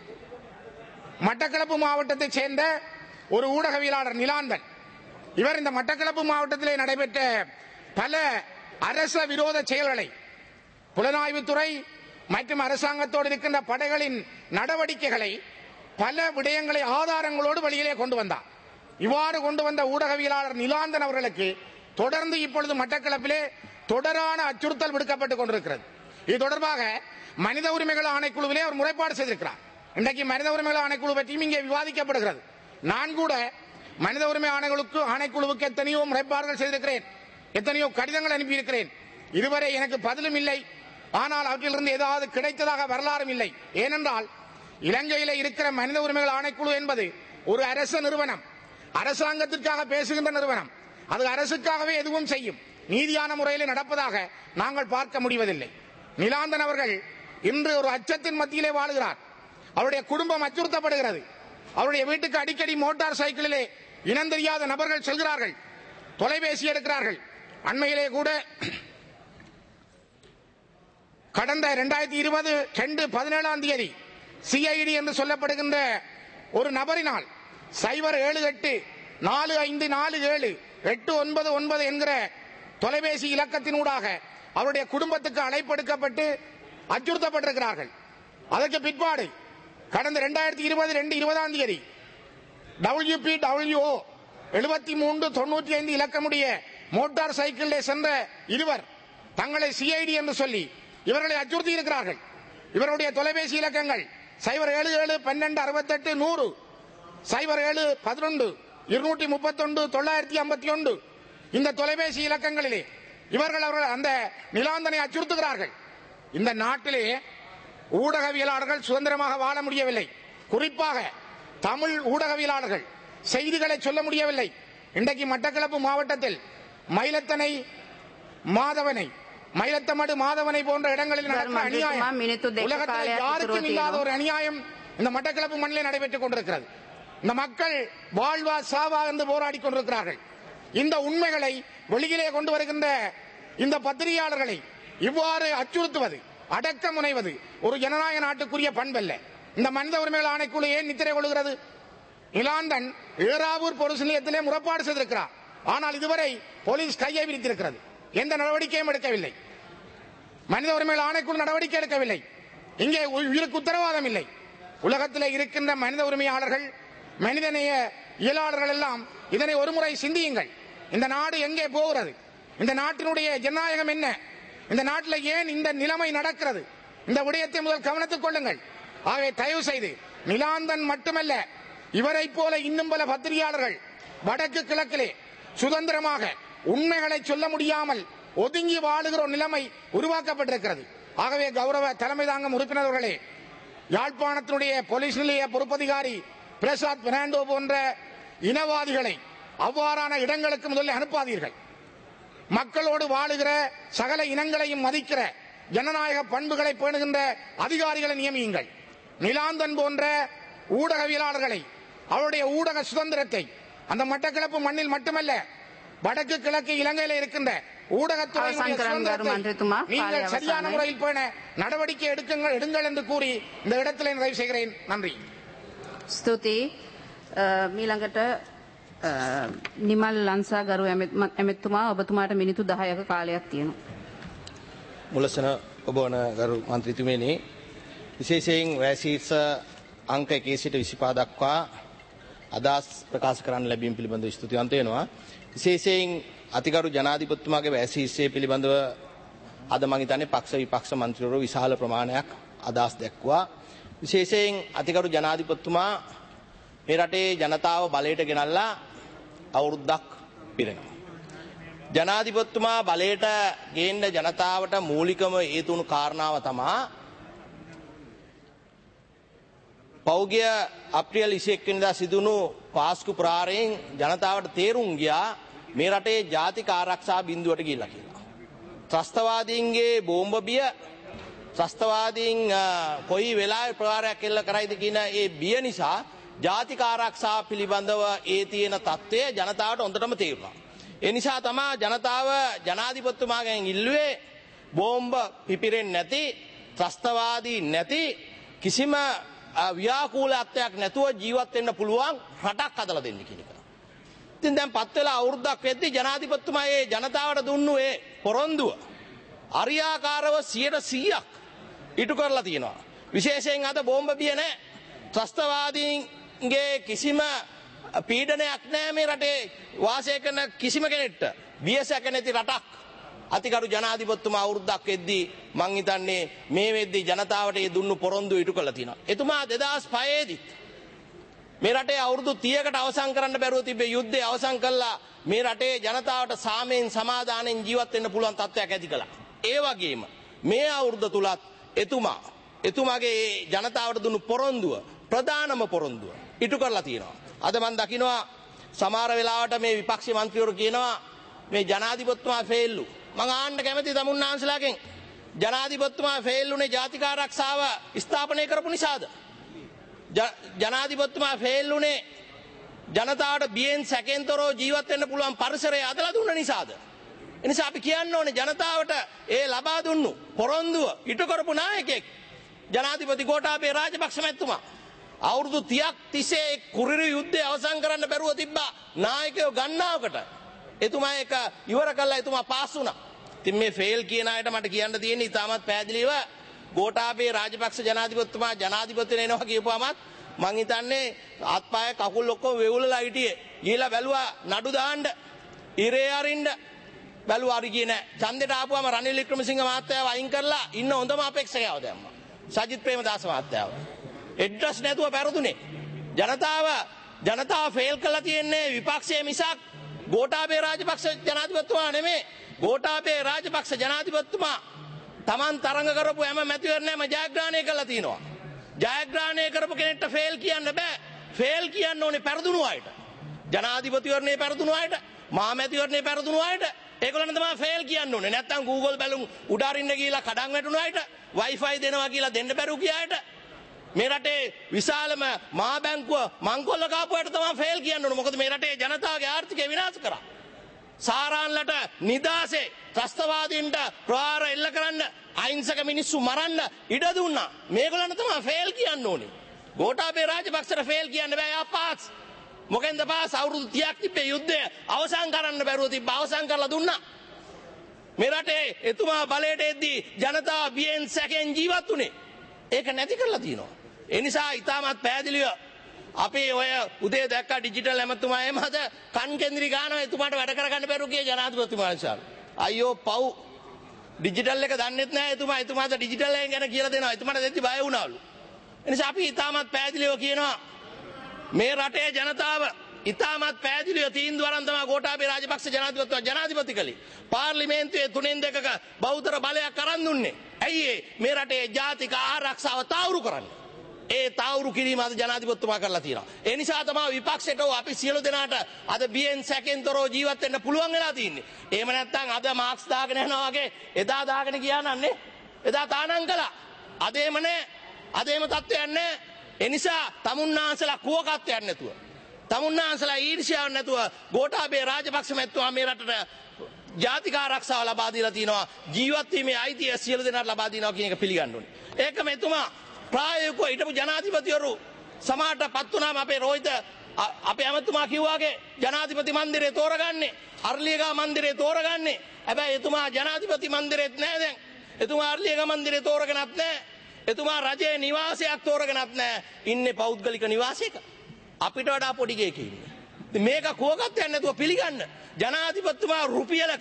மட்டக்களப்பு மாவட்டத்தைச் சேர்ந்த ஒரு ஊடகவியலாளர் நிலாந்தன், இவர் இந்த மட்டக்களப்பு மாவட்டத்திலே நடைபெற்ற பல அரச விரோத செயல்களை, புலனாய்வுத்துறை மற்றும் அரசாங்கத்தோடு இருக்கின்ற படைகளின் நடவடிக்கைகளை, பல விடயங்களை ஆதாரங்களோடு வெளியிலே கொண்டு வந்தார். இவ்வாறு கொண்டு வந்த ஊடகவியலாளர் நிலாந்தன் அவர்களுக்கு தொடர்ந்து இப்பொழுது மட்டக்களப்பிலே தொடரான அச்சுறுத்தல் விடுக்கப்பட்டுக் கொண்டிருக்கிறது. இது தொடர்பாக மனித உரிமைகள் ஆணைக்குழுவிலே அவர் முறைப்பாடு செய்திருக்கிறார். இன்றைக்கு மனித உரிமைகள் ஆணைக்குழு பற்றியும் இங்கே விவாதிக்கப்படுகிறது. நான் கூட மனித உரிமை ஆணைகளுக்கு ஆணைக்குழுவுக்கு எத்தனையோ முறைப்பாடுகள் செய்திருக்கிறேன், எத்தனையோ கடிதங்கள் அனுப்பியிருக்கிறேன். இதுவரை எனக்கு பதிலும் இல்லை. ஆனால் அவற்றிலிருந்து ஏதாவது கிடைத்ததாக வரலாறும் இல்லை. ஏனென்றால் இலங்கையில் இருக்கிற மனித உரிமைகள் ஆணைக்குழு என்பது ஒரு அரசு நிறுவனம், அரசாங்கத்திற்காக பேசுகின்ற நிறுவனம். அது அரசுக்காகவே எதுவும் செய்யும். நீதியான முறையில் நடப்பதாக நாங்கள் பார்க்க முடிவதில்லை. நிலாந்தன் அவர்கள் இன்று ஒரு அச்சத்தின் மத்தியிலே வாழுகிறார். அவருடைய குடும்பம் அச்சுறுத்தப்படுகிறது. அவருடைய வீட்டுக்கு அடிக்கடி மோட்டார் சைக்கிளிலே இனம் தெரியாத நபர்கள் செல்கிறார்கள், தொலைபேசி எடுக்கிறார்கள். அண்மையிலே கூட கடந்த இரண்டாயிரத்தி இருபது ரெண்டு பதினேழாம் தேதி சிஐடி என்று சொல்லப்படுகின்ற ஒரு நபரினால் சைபர் ஏழு எட்டு நாலு ஐந்து நாலு ஏழு எட்டு ஒன்பது ஒன்பது என்கிற தொலைபேசி இலக்கத்தினூடாக அவருடைய குடும்பத்துக்கு அழைப்படுக்கப்பட்டு அச்சுறுத்தப்பட்டிருக்கிறார்கள். அதற்கு பிற்பாடு கடந்த இரண்டாயிரத்தி இருபது ரெண்டு இருபதாம் தேதி டபிள்யூ பி டபிள்யூ ஓ எழுபத்தி மூன்று தொண்ணூற்றி ஐந்து இலக்கமுடைய மோட்டார் சைக்கிளில் சென்ற இருவர் தங்களை சிஐடி என்று சொல்லி இவர்களை அச்சுறுத்தி இருக்கிறார்கள். இவருடைய தொலைபேசி இலக்கங்கள் சைபர் ஏழு ஏழு பன்னெண்டு அறுபத்தெட்டு நூறு சைபர் ஏழு பதினொன்று இருநூற்றி முப்பத்தி ஒன்று தொள்ளாயிரத்தி ஐம்பத்தி ஒன்று இந்த தொலைபேசி இலக்கங்களிலே இவர்கள் அவர்கள் அந்த நிலாந்தனை அச்சுறுத்துகிறார்கள். இந்த நாட்டிலே ஊடகவியலாளர்கள் சுதந்திரமாக வாழ முடியவில்லை. குறிப்பாக தமிழ் ஊடகவியலாளர்கள் செய்திகளை சொல்ல முடியவில்லை. இன்றைக்கு மட்டக்களப்பு மாவட்டத்தில் மயிலத்தனை மாதவனை மயிலத்தமடு மாதவனை போன்ற இடங்களில் நடக்கிற அநியாயம் உலகத்தில் யாருக்கும் இல்லாத ஒரு அநியாயம் இந்த மட்டக்களப்பு மண்ணிலே நடைபெற்றுக் கொண்டிருக்கிறது. இந்த மக்கள் வாழ்வா சாவா என்று போராடி கொண்டிருக்கிறார்கள். இந்த உண்மைகளை வெளியிலே கொண்டு வருகின்ற இந்த பத்திரிகையாளர்களை இவ்வாறு அச்சுறுத்துவது, அடக்க முனைவது ஒரு ஜனநாயக நாட்டுக்குரிய பண்பல்ல. இந்த மனித உரிமைகள் ஆணைக்குழு ஏன் நித்திரை கொள்கிறது? நிலாந்தன் ஏறாவூர் பொலிஸ் நிலையத்திலே முறைப்பாடு செய்திருக்கிறார். ஆனால் இதுவரை போலீஸ் கையை விரித்திருக்கிறது. எந்த நடவடிக்கையும் எடுக்கவில்லை. மனித உரிமைகள் ஆணைக்குழு நடவடிக்கை எடுக்கவில்லை. இங்கே உயிருக்கு உத்தரவாதம் இல்லை. உலகத்தில் இருக்கின்ற மனித உரிமையாளர்கள், மனிதநேய இயலாளர்கள் எல்லாம் இதனை ஒருமுறை சிந்தியுங்கள். இந்த நாடு எங்கே போகிறது? இந்த நாட்டினுடைய ஜனநாயகம் என்ன? இந்த நாட்டில் ஏன் இந்த நிலைமை நடக்கிறது? இந்த விடயத்தை முதல் கவனத்துக் கொள்ளுங்கள். ஆகவே தயவு செய்து நிலாந்தன் மட்டுமல்ல, இவரை போல இன்னும் பல பத்திரிகையாளர்கள் வடக்கு கிழக்கிலே சுதந்திரமாக உண்மைகளை சொல்ல முடியாமல் ஒதுங்கி வாழுகிற ஒரு நிலைமை உருவாக்கப்பட்டிருக்கிறது. ஆகவே கௌரவ தலைமை தாங்கும் உறுப்பினர்களே, யாழ்ப்பாணத்தினுடைய போலீஸ் நிலைய பொறுப்பதிகாரி பிரசாத் பெர்னாண்டோ போன்ற இனவாதிகளை அவ்வாறான இடங்களுக்கு முதலில் அனுப்பாதீர்கள். மக்களோடு வாழுகிற சகல இனங்களையும் மதிக்கிற ஜனநாயக பண்புகளை பேணுகின்ற அதிகாரிகளை நியமியுங்கள். நிலாந்தன் போன்ற ஊடகவியலாளர்களை, அவருடைய ஊடக சுதந்திரத்தை அந்த மட்டக்களப்பு மண்ணில் மட்டுமல்ல, வடக்கு கிழக்கு இலங்கையில் இருக்கின்ற ஊடகத்துறை நீங்கள் சரியான முறையில் பேண நடவடிக்கை எடுக்குங்கள் எடுங்கள் என்று கூறி இந்த இடத்திலே நிறைவு செய்கிறேன். நன்றி. ස්තුතියි. මීළඟට නිමල් ලංසා ගරු ඇමැතුමා, ඔබතුමාට මිනිත්තු දහයක කාලයක් තියෙනවා. මුලසන ඔබ වන ගරු මන්ත්‍රීතුමනි, විශේෂයෙන් වැසීස අංක එකේ සිට විසිපහ දක්වා අදහස් ප්‍රකාශ කරන්න ලැබීම පිළිබඳව ස්තුතිවන්ත වෙනවා. විශේෂයෙන් අතිගරු ජනාධිපතිතුමාගේ වැසීසය පිළිබඳව අද මම හිතන්නේ පක්ෂ විපක්ෂ මන්ත්‍රීවරු විශාල ප්‍රමාණයක් අදහස් දැක්වුවා. විශේෂයෙන් අතිගරු ජනාධිපතිතුමා මේ රටේ ජනතාව බලයට ගෙනල්ලා අවුරුද්දක් පිරෙනවා. ජනාධිපතිතුමා බලයට ගේන්න ජනතාවට මූලිකම හේතු වුණු කාරණාව තමයි පෞගිය අප්‍රේල් විසිඑක වෙනිදා සිදුණු පාස්කු ප්‍රහාරයෙන් ජනතාවට තේරුම් ගියා මේ රටේ ජාතික ආරක්ෂා බිඳුවට ගිහිල්ලා කියලා. ත්‍රස්තවාදීන්ගේ බෝම්බ බිය, ත්‍රස්තවාදීන් කොයි වෙලාවෙ ප්‍රහාරයක් එල්ල කරයිද කියන ඒ බිය නිසා ජාතික ආරක්ෂා පිළිබඳව ඒ තියෙන තත්ත්වය ජනතාවට හොඳටම තේරුණා. ඒ නිසා තමයි ජනතාව ජනාධිපතිතුමාගෙන් ඉල්ලුවේ බෝම්බ පිපිරෙන්නේ නැති, ත්‍රස්තවාදී නැති, කිසිම ව්‍යාකූලත්වයක් නැතුව ජීවත් වෙන්න පුළුවන් රටක් හදලා දෙන්න කියන එක. ඉතින් දැන් පත් වෙලා අවුරුද්දක් වෙද්දී ජනාධිපතිතුමා මේ ජනතාවට දුන්නු ඒ පොරොන්දුව අරියාකාරව සියයට සීයක් ඉටු කරලා තියෙනවා. විශේෂයෙන් අද බෝම්බ බිය නැහැ. ත්‍රස්තවාදීන්ගේ කිසිම පීඩනයක් නැහැ මේ රටේ වාසය කරන කිසිම කෙනෙක්ට. බියසක නැති රටක් අතිකරු ජනාධිපතිතුමා අවුරුද්දක් එද්දී මං හිතන්නේ මේ වෙද්දී ජනතාවට ඒ දුන්නු පොරොන්දු ඉටු කළා තියෙනවා. එතුමා දෙදාස් පහේ දී මේ රටේ අවුරුදු තිහකට අවසන් කරන්න බැරුව තිබ්බේ යුද්ධය අවසන් කළා මේ රටේ ජනතාවට සාමයෙන් සමාදානෙන් ජීවත් වෙන්න පුළුවන් තත්ත්වයක් ඇති කළා. ඒ වගේම මේ අවුරුද්ද තුලත් එතුමා එතුමාගේ ජනතාවට දුන්නු පොරොන්දුව ප්‍රධානම පොරොන්දුව ඉටු කරලා තියෙනවා. අද මම දකිනවා සමහර වෙලාවට මේ විපක්ෂ මන්ත්‍රීවරු කියනවා මේ ජනාධිපතිතුමා ෆේල්ලු. මම ආන්න කැමති තමුන්නාන්සලාගෙන් ජනාධිපතිතුමා ෆේල්ලුනේ ජාතික ආරක්ෂාව ස්ථාපනය කරපු නිසාද? ජනාධිපතිතුමා ෆේල්ලුනේ ජනතාවට බියෙන් සැකෙන්තරෝ ජීවත් වෙන්න පුළුවන් පරිසරය අදලා දුන්න නිසාද? එනිසා අපි කියන්න ඕනේ ජනතාවට ඒ ලබා දුන්නු පොරොන්දුව ඉටු කරපු නායකයෙක් ජනාධිපති ගෝඨාභය රාජපක්ෂ මැතිතුමා. අවුරුදු තිහක් තිස්සේ කුරිරු යුද්ධය අවසන් කරන්න බැරුව තිබ්බා නායකයෝ ගණනාවකට. එතුමා ඒක ඉවර කළා එතුමා පාස් වුණා. ඉතින් මේ ෆේල් කියන අයට මට කියන්න තියෙන්නේ ඉතාමත් පැහැදිලිව ගෝඨාභය රාජපක්ෂ ජනාධිපතිතුමා ජනාධිපති වෙනවා කියපුවාමත් මං හිතන්නේ අත්පාය කකුල් ඔක්කොම වෙවුලලා හිටියේ. ගිහිලා බැලුවා නඩු දාන්න ඉරේ අරින්න බැලුවා හරි ගියේ නෑ. ඡන්දෙට ආපුවම රනිල් වික්‍රමසිංහ මහත්තයාව අයින් කරලා ඉන්න හොඳම අපේක්ෂකයව දැම්මා. සජිත් ප්‍රේමදාස මහත්තයාව. එඩ්‍රස් නැතුව පැරදුනේ. ජනතාව ජනතාව ෆේල් කළා තියන්නේ විපක්ෂයේ මිසක් ගෝඨාභය රාජපක්ෂ ජනාධිපතිතුමා නෙමෙයි. ගෝඨාභය රාජපක්ෂ ජනාධිපතිතුමා Taman තරඟ කරපු හැම මැතිවරණයම ජයග්‍රහණය කළා තිනවා. ජයග්‍රහණය කරපු කෙනෙක්ට ෆේල් කියන්න බෑ. ෆේල් කියන්න ඕනේ පෙරදුණු අයට. ජනාධිපතිවරණේ පෙරදුණු අයට, මහා මැතිවරණේ පෙරදුණු අයට ඒගොල්ලන් තමයි ෆේල් කියන්න ඕනේ. නැත්තම් Google බැලුම් උඩ අරින්න ගිහිලා කඩන් වැටුණු අයට, Wi-Fi දෙනවා කියලා දෙන්න බැරුව කියායට මේ රටේ විශාලම මහා බැංකුව මංකොල්ල කාපු අයට තමයි ෆේල් කියන්න ඕනේ. මොකද මේ රටේ ජනතාවගේ ආර්ථිකය විනාශ කරා. සාරාන්ලට නිදාසේ ත්‍රස්තවාදීන්ට ප්‍රහාර එල්ල කරන්න අහිංසක මිනිස්සු මරන්න ඉඩ දුන්නා. මේගොල්ලන්ට තමයි ෆේල් කියන්න ඕනේ. ගෝඨාභය රාජපක්ෂට ෆේල් කියන්න බෑ. යා පාස්. මොකෙන්ද පාස්? අවුරුදු තිහක් තිබ්බේ යුද්ධය අවසන් කරන්න බැරුව තිබ්බ අවසන් කරලා දුන්නා. මේ රටේ එතුමා බලයට එද්දී ජනතාව බියෙන් සැකෙන් ජීවත් වුණේ. ඒක නැති කරලා තියෙනවා. ඒ නිසා ඊටමත් පැහැදිලිව අපේ ඔය උදේ දැක්ක ඩිජිටල් ඇමතුමා එහෙමද කන් කේන්ද්‍රී ගානවා එතුමාට වැඩ කරගන්න බැරුව කිය ජනාධිපතිතුමා නිසා. අයියෝ පව් ඩිජිටල් එක දන්නෙත් නැහැ එතුමා. එතුමාට ඩිජිටල් එක ගැන කියලා දෙනවා. එතුමාට දෙද්දි බය වුණාලු. ඒ නිසා අපි ඊටමත් පැහැදිලිව කියනවා මේ රටේ ජනතාව ඊටමත් පැහැදිලිව තීන්දුව අරන් තමයි ගෝඨාභය රාජපක්ෂ ජනාධිපතිතුමා ජනාධිපති කළේ. පාර්ලිමේන්තුවේ තුනෙන් දෙකක බෞද්ධ බලයක් අරන් දුන්නේ. ඇයි මේ රටේ ජාතික ආරක්ෂාව තාවුරු කරන්නේ? ඒ තාවුරු කිරීම අද ජනාධිපතිතුමා කරලා තියෙනවා. ඒ නිසා තමයි විපක්ෂයට අපි සියලු දෙනාට අද බියෙන් සැකෙන්තරෝ ජීවත් වෙන්න පුළුවන් වෙලා තියෙන්නේ. එහෙම නැත්නම් අද මාක්ස් දාගෙන යනවා වගේ එදා දාගෙන ගියානන්නේ. එදා තානම් කළා. අද එහෙම නෑ. අද එහෙම තත්ත්වයක් නෑ. ඒ නිසා තමුන්නාන්සලා කුවකත්වයක් නැතුව, තමුන්නාන්සලා ඊර්ෂ්‍යාවක් නැතුව ගෝඨාභය රාජපක්ෂ මැතිතුමා මේ රටට ජාතික ආරක්ෂාව ලබා දීලා තිනවා. ජීවත් වීමේ අයිතිය සියලු දෙනාට ලබා දිනවා කියන එක පිළිගන්න ඕනේ. ඒකම එතුමා ප්‍රායෝගිකව හිටපු ජනාධිපතිවරු සමාජයටපත් වුණාම අපේ රෝහිත අපේ ඇමතුමා කිව්වාගේ ජනාධිපති මන්දිරේ තෝරගන්නේ අර්ලියගා මන්දිරේ තෝරගන්නේ. හැබැයි එතුමා ජනාධිපති මන්දිරෙත් නැහැ දැන්. එතුමා අර්ලියගා මන්දිරේ තෝරගෙනත් නැහැ. එතුමා රජයේ නිවාසයක් තෝරගෙනත් නැහැ. ඉන්නේ පෞද්ගලික නිවාසයක. අපිට වඩා පොඩි ගෙයක ඉන්නේ. ඉතින් මේක කුවකත්වයක් නැතුව පිළිගන්න ජනාධිපතිතුමා රුපියලක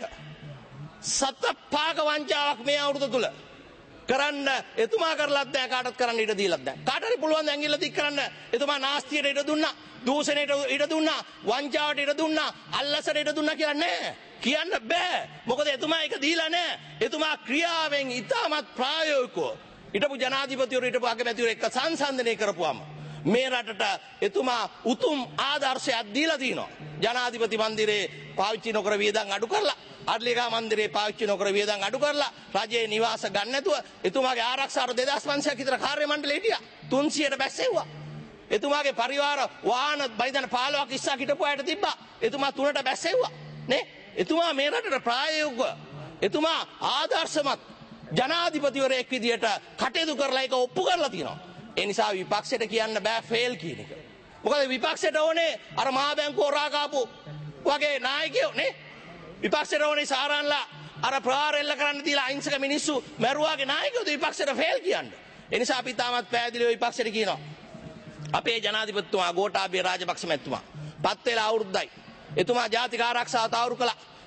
සත පාක වංචාවක් මේ අවුරුදු තුල කරන්න එතුමා කරලත් නැහැ. කාටවත් කරන්න ඉඩ දීලත් නැහැ. කාට හරි පුළුවන් ඇඟිල්ල දික් කරන්න එතුමා නාස්තියට ඉඩ දුන්නා, දූෂණයට ඉඩ දුන්නා, වංචාවට ඉඩ දුන්නා, අල්ලසට ඉඩ දුන්නා කියලා නැහැ. කියන්න බෑ. මොකද එතුමා ඒක දීලා නැහැ. එතුමා ක්‍රියාවෙන් ඉතාමත් ප්‍රායෝගිකව හිටපු ජනාධිපතිවරු හිටපු අගමැතිවරු එක්ක සංසන්දනය කරපුවාම මේ රටට එතුමා උතුම් ආදර්ශයක් දීලා තිනවා. ජනාධිපති මන්දිරේ පාවිච්චි නොකර වියදම් අඩු කරලා, අර්ලියගා මන්දිරේ පාවිච්චි නොකර වියදම් අඩු කරලා, රජයේ නිවාස ගන්න නැතුව එතුමාගේ ආරක්ෂාවට දෙදාස් පන්සියයක් විතර කාර්ය මණ්ඩලය හිටියා. තුන්සියයට බැස්සෙව්වා. එතුමාගේ පරිවාර වාහන බයිදන පහළොවක් ඉස්සක් හිටපු අයට තිබ්බා. එතුමා තුනට බැස්සෙව්වා. නේ? එතුමා මේ රටට ප්‍රායෝගිකව එතුමා ආදර්ශමත් ජනාධිපතිවරයෙක් විදියට කටයුතු කරලා ඒක ඔප්පු කරලා තියෙනවා. ඒ නිසා විපක්ෂයට කියන්න බෑ ෆේල් කියන එක. මොකද විපක්ෂයට ඕනේ අර මහා බැංකුව හොරා කාපු වගේ නායකයෝ නේ. විපක්ෂයට ඕනේ සාරාන්ලා අර ප්‍රහාර එල්ල කරන්න දීලා අහිංසක මිනිස්සු මැරුවාගේ නායකයෝද විපක්ෂයට ෆේල් කියන්නේ. ඒ නිසා අපි තාමත් පැහැදිලිව විපක්ෂයට කියනවා. අපේ ජනාධිපතිතුමා ගෝඨාභය රාජපක්ෂ මැතිතුමා පත් වෙලා අවුරුද්දයි. එතුමා ජාතික ආරක්ෂාව තහවුරු කළා.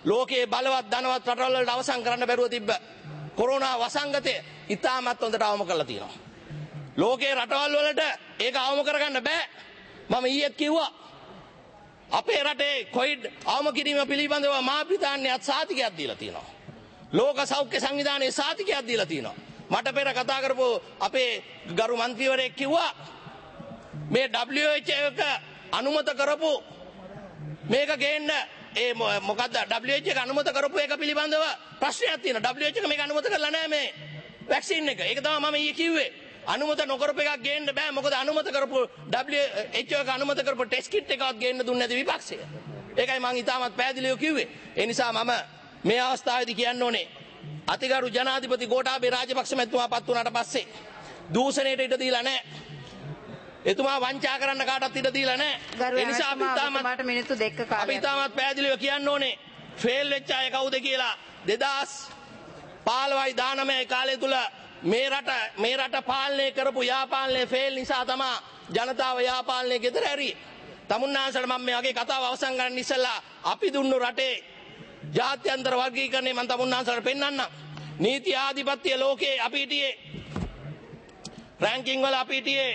ලෝකයේ බලවත් ධනවත් රටවල් වලට අවසන් කරන්න බැරුව තිබ්බ කොරෝනා වසංගතය ඉතාමත් හොඳට අවම කරලා තියෙනවා. ලෝකයේ රටවල් වලට ඒක අවම කරගන්න බෑ. මම ඊයේත් කිව්වා අපේ රටේ කොවිඩ් අවම කිරීම පිළිබඳව මහා බ්‍රිතාන්‍යයත් සාතිකයක් දීලා තියෙනවා. ලෝක සෞඛ්‍ය සංවිධානයේ සාතිකයක් දීලා තියෙනවා. මට පෙර කතා කරපු අපේ ගරු මන්ත්‍රීවරයෙක් කිව්වා මේ W H O එක අනුමත කරපු මේක ගේන්න ඒ මොකද්ද W H O එක අනුමත කරපු එක පිළිබඳව ප්‍රශ්නයක් තියෙනවා. W H O එක මේක අනුමත කරලා නැහැ මේ වැක්සින් එක. ඒක තමයි මම ඊයේ කිව්වේ. අනුමත නොකරපු එකක් ගේන්න බෑ. මොකද අනුමත කරපු W H O එක අනුමත කරපු ටෙස්ට් කිට් එකවත් ගේන්න දුන්නේ නැති විපක්ෂය. ඒකයි මම ඉතාමත් පැහැදිලිව කිව්වේ. ඒ නිසා මම මේ අවස්ථාවේදී කියන්න ඕනේ අතිගරු ජනාධිපති ගෝඨාභය රාජපක්ෂ මැතිතුමා පත් වුණාට පස්සේ දූෂණයට ඉඩ දීලා නැහැ. එතුමා වංචා කරන්න කාටවත් ඉඩ දීලා නැහැ. ඒ නිසා අපි ඉතාමත් මිනිත්තු දෙකක කාලයක් අපි ඉතාමත් පැහැදිලිව කියන්න ඕනේ ෆේල් වෙච්ච අය කවුද කියලා. දෙදාස් පහළොවයි දානමය කාලය තුල මේ රට මේ රට පාලනය කරපු යාපාලනයේ ෆේල් නිසා තමයි ජනතාව යාපාලනයේ ගෙදර ඇරියේ. තමුන්නාන්සට මම මේ වගේ කතාව අවසන් කරන්න ඉස්සෙල්ලා අපි දුන්නු රටේ ජාත්‍යන්තර වර්ගීකරණය මම තමුන්නාන්සට පෙන්නන්නම්. නීති ආධිපත්‍ය ලෝකේ අපි හිටියේ රෑන්කින් වල අපි හිටියේ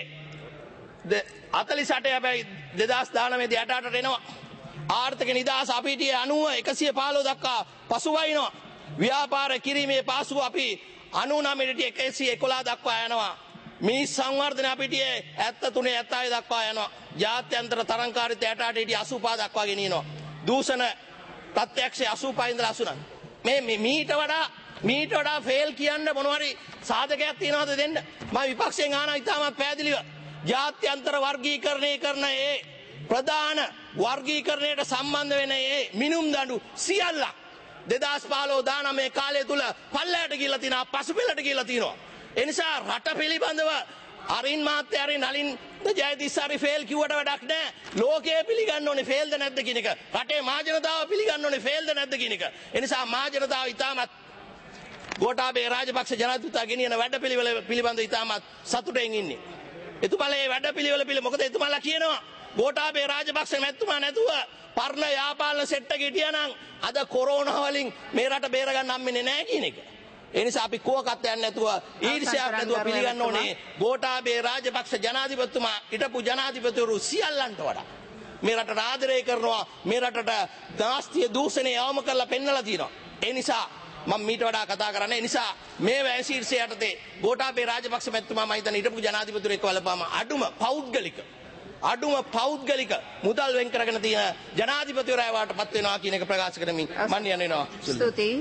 හතළිස් අට හැබැයි දෙදාස් දානමය දී අට අටට එනවා. ආර්ථික නිදහස අපි හිටියේ අනූව එකසිය පහළොව දක්වා පසුවයින්නවා. ව්‍යාපාර කිරීමේ පාසුව අපි අනූනමයට එකසිය එකොළහ දක්වා යනවා. මිනිස් සංවර්ධන අපි හිටියේ හැත්තෑ තුන හැත්තෑ හය දක්වා යනවා. ජාත්‍යන්තර තරංකාරීත්වය අට අට හිටියේ අසූ පහ දක්වා ගෙනියනවා. දූෂණ ප්‍රත්‍යක්ෂය අසූ පහ ඉඳලා අසූ නවය. මේ මීට වඩා මීට වඩා ෆේල් කියන්න මොනවාරි සාධකයක් තියනවද දෙන්න? මම විපක්ෂයෙන් අහනවා ඉතාමත් පැහැදිලිව. ජාත්‍යන්තර වර්ගීකරණය කරන ඒ ප්‍රධාන වර්ගීකරණයට සම්බන්ධ වෙන ඒ මිනුම් දඬු සියල්ලක් දෙදාස් පහළොව දානමය කාලය තුල පල්ලයට ගිහිල්ලා තිනවා, පසුපෙළට ගිහිල්ලා තිනවා. ඒ නිසා රට පිළිබඳව අරින් මාත්‍ය අරින් නලින් ජයතිස්ස හරි ෆේල් කිව්වට වැඩක් නැහැ. ලෝකයේ පිළිගන්න ඕනේ ෆේල්ද නැද්ද කියන එක. රටේ මහ ජනතාව පිළිගන්න ඕනේ ෆේල්ද නැද්ද කියන එක. ඒ නිසා මහ ජනතාව ඉතාමත් ගෝඨාභය රාජපක්ෂ ජනාධිපතිතුමා ගෙනියන වැඩපිළිවෙල පිළිබඳව ඉතාමත් සතුටෙන් ඉන්නේ. එතුමාලේ වැඩපිළිවෙල පිළ මොකද එතුමාලා කියනවා ගෝඨාභය රාජපක්ෂ මැතිතුමා නැතුව පරණ යාපාලන සෙට් එක හිටියානම් අද කොරෝනා වලින් මේ රට බේර ගන්න හම්බෙන්නේ නැහැ කියන එක. ඒ නිසා අපි කෝකත් යන්නේ නැතුව ඊර්ෂ්‍යාවක් නැතුව පිළිගන්න ඕනේ ගෝඨාභය රාජපක්ෂ ජනාධිපතිතුමා හිටපු ජනාධිපතිවරු සියල්ලන්ට වඩා මේ රටට ආදරය කරනවා. මේ රටට දාස්තිය දූෂණය අවම කරලා පෙන්නලා තියෙනවා. ඒ නිසා මම මීට වඩා කතා කරන්නේ. ඒ නිසා මේ වැසීර්ෂය යටතේ ගෝඨාභය රාජපක්ෂ මැතිතුමා මම හිතන්නේ හිටපු ජනාධිපතිවරු එක්ක බලපාම අඩුම පෞද්ගලික අඩුම පෞද්ගලික මුදල් වෙන් කරගෙන තියෙන ජනාධිපතිවරයා වාට පත් වෙනවා කියන එක ප්‍රකාශ කරමින් මම යනවා. ස්තුතියි.